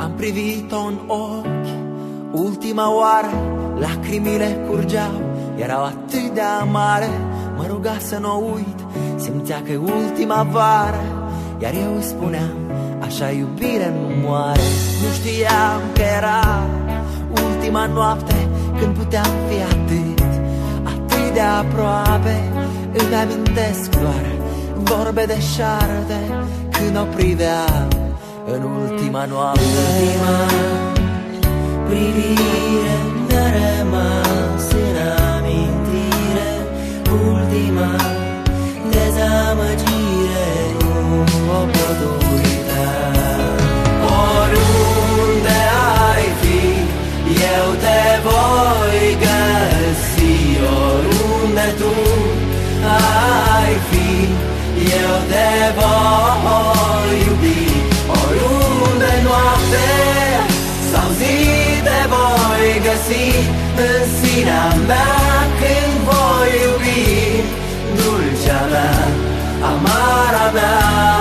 Am privit-o în ochi ultima oară, lacrimile curgeau, erau atât de amare. Mă ruga să n-o uit, simțea că e ultima vară, iar eu îi spuneam, așa iubire nu moare. Nu știam că era ultima noapte, când puteam fi atât de aproape. Îmi amintesc doar vorbe de șarpe, când o priveam în ultima noapte. Ultima privire mi-a rămas în amintire, ultima dezamăgire, nu o pot uita. Oriunde ai fi, eu te voi găsi. Oriunde tu ai fi, eu te voi iubi. Oriunde noapte sau zi te voi găsi, în sinea mea când voi iubi. Dulcea mea, amara mea,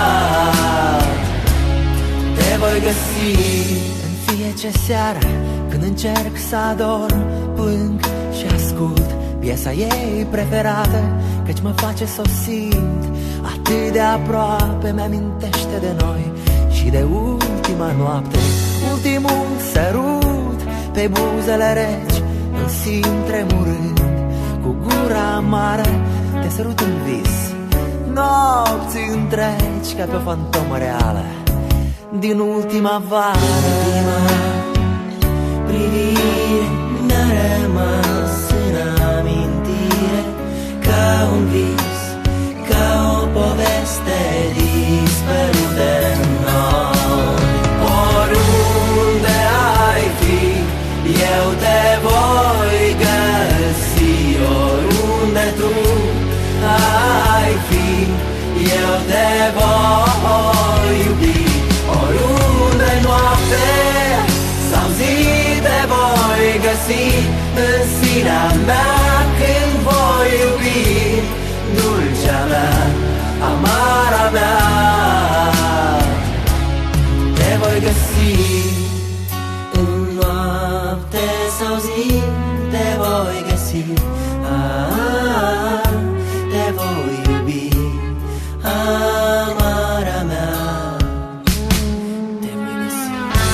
te voi găsi. În fiecare seară când încerc să adorm, plâng și ascult piesa ei preferată, căci mă face să o simt atât de aproape. Mi-amintește de noi și de ultima noapte, ultimul sărut pe buzele reci. Îl simt tremurând cu gura amară, te sărut în vis nopți întregi, ca pe o fantomă reală din ultima vară. Ultima privire mi-a rămas în amintire, ca un vis, ca o poveste dispărută în noi. Oriunde ai fi, eu te voi găsi. Oriunde tu ai fi, eu te voi iubi. Oriunde noapte sau zi te voi găsi, în sinea mea când voi iubi. Dulcea mea, amara mea, te voi găsi. În noapte sau zi te voi găsi, te voi iubi, amara mea, te voi găsi.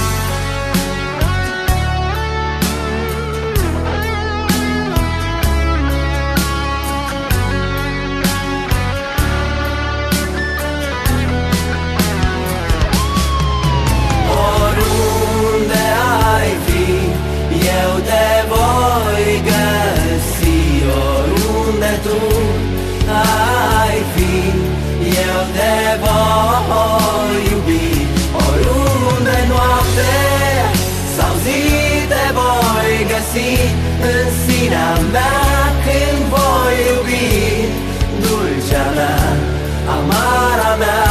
Oriunde ai fi, eu te voi găsi. Oriunde tu ai fi, eu te voi iubi. Oriunde noapte sau zi te voi găsi, în sinea mea când voi iubi. Dulcea mea, amara mea,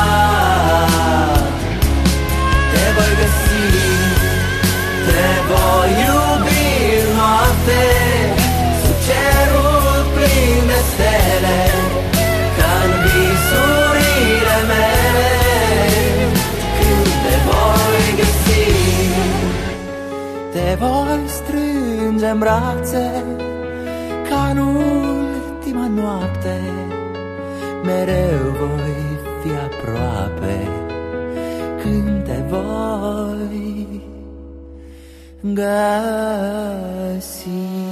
te voi găsi. Te voi iubi noapte, sub cerul plin de stele, ca în visurile mele, când te voi găsi. Te voi strânge în brațe, ca în ultima noapte, mereu voi fi aproape, când te voi găsi.